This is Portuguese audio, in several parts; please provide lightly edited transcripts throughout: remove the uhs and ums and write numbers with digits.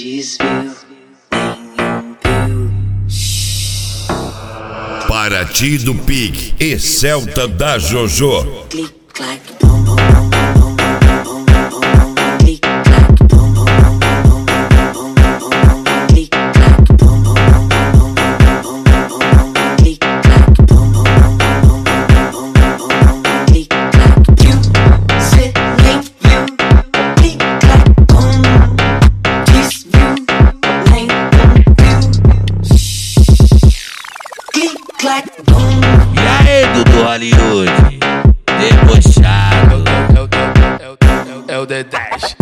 desvio, nenhum pio. Paraty do Pig e Celta da Jojo. Clic, clac, bom, bom, bom, bom, bom, bom, bom, clic, clac, bom, bom, bom, bom, bom, bom, clic, clac, bom, bom, bom, bom, bom, clic, clac, bom, bom, bom, bom, clic, clac, viu, cê nem viu, clic, clac, bom, desviu, nem viu, clic, clac, bom. E aí, Dudu Hollywood, debochado, é o D10.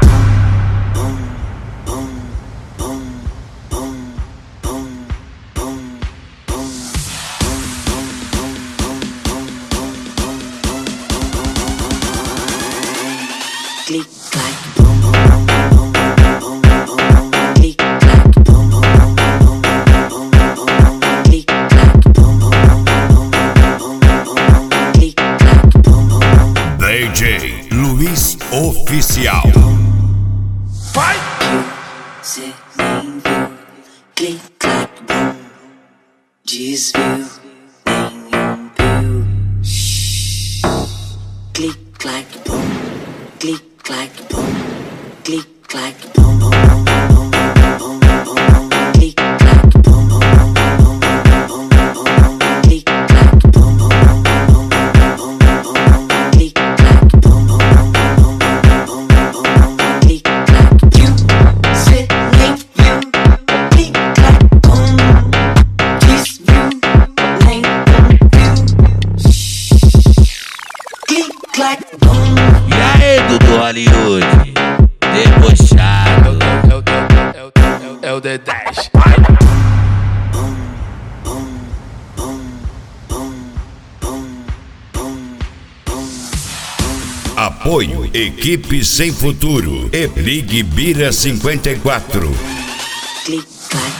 Clic, clac, bom, bom, bom, bom, bom, clic, clac, bom, bom, bom, bom, clic, clac, bom, bom, bom, clic, clac, bom, bom. DJ Luiz Oficial. Vai! Cê nem viu, clic, clac, bom, desvio, nenhum pio. Clic, clac, bom, clic, clac, bom, clic, clac, bom, bom, bom, bom, bom, clic, clac, bom, bom, bom, clic, clac, bom, bom, bom, clic, clac, bom, bom, bom, clic, clac, viu, cê nem viu, clic, clac, bom, desviu, nenhum pio, clic, clac, bom. E aí, Dudu Hollywood, debochado, é o D10. Apoio Equipe Sem Futuro e Ligue Bira 54. Clic, clac,